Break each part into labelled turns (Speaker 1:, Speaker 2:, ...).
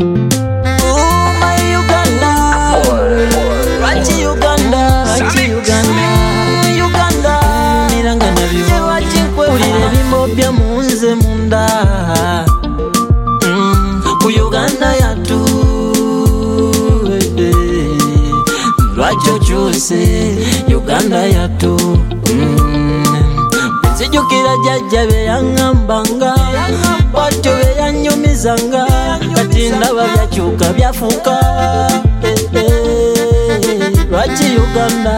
Speaker 1: Uganda yatu Sijukira jajja be yangambanga Batyo be yanyumizanga Kati ndaba byakyuka byafuuka Lwaki Uganda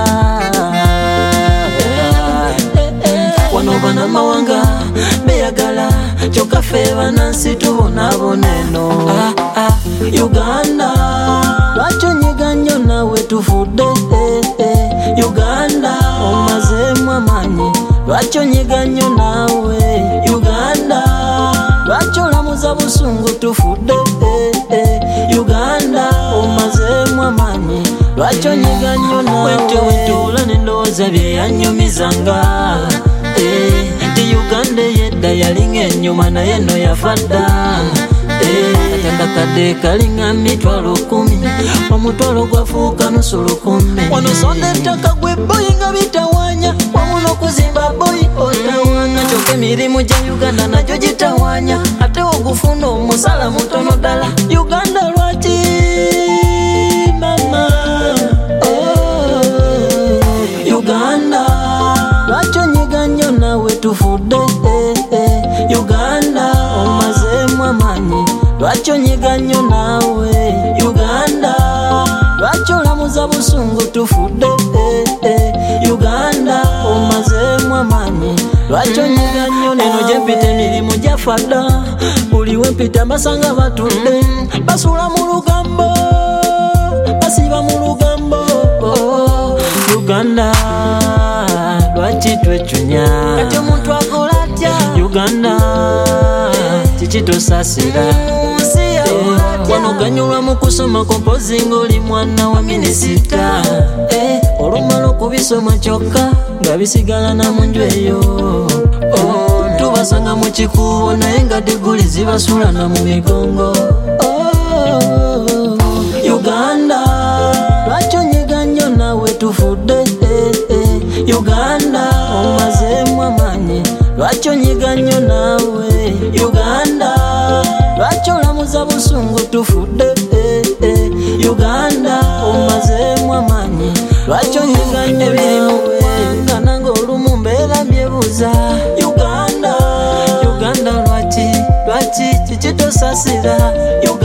Speaker 1: Wano bannamawanga beyagala kyokka ffe bannansi tubonaabona eno Uganda lwaki onyiga nnyo naawe tufudde Uganda omazeemu amaanyi lwaki onyiga nnyo naawe Uganda lwaki olamuza busungu tufudde Uganda omazeemu amaanyi lwaki onyiga nnyo naawe wetula n'endowooza bye yanyumizanga Ti Uganda yedda yalinga ennyuma naye no yafa dda Akadde kalinga mitwalo 10 omutwalo gwafuuka nusu 10 wano sonda ettaka gwe boyi nga bitawanya wamu n'okuzimba boyi otawana kyokka emirimu gya Uganda nagyo gitawanya ate ogufuna omusala mutono ddala Uganda lwaki mama Uganda lwaki onyiga nnyo naawe tufudde Uganda omazeemu amaanyi lwaki onyiga nnyo naawe Uganda lwaki olamuza busungu tufudde Uganda omazeemu amaanyi lwaki onyiga nnyo neno gye mpita emirimu gyafa dda buli we mpita mbasanga batudde basula mu lugambo basiba mu lugambo Uganda lwaki twecunya kati omuntu akola atya Uganda kiki tosasira wano ganyulwa mu kusoma kompozinga oli mwana wa minisita olumala okubisoma kyokka nga bisigala na mu nju eyo tubasanga mu kikuubo naye nga diguli zibasulana mu migongo Uganda lwaki onyiga nnyo naawe tufudde Uganda omazeemu amaanyi lwaki onyiga nnyo naawe Uganda lwaki olamuza busungu tufudde Uganda omazeemu amaanyi lwaki onyiga nnyo ebirimu ggwanga nange olumu mbeera mbyebuuza Uganda lwaki kiki tosasira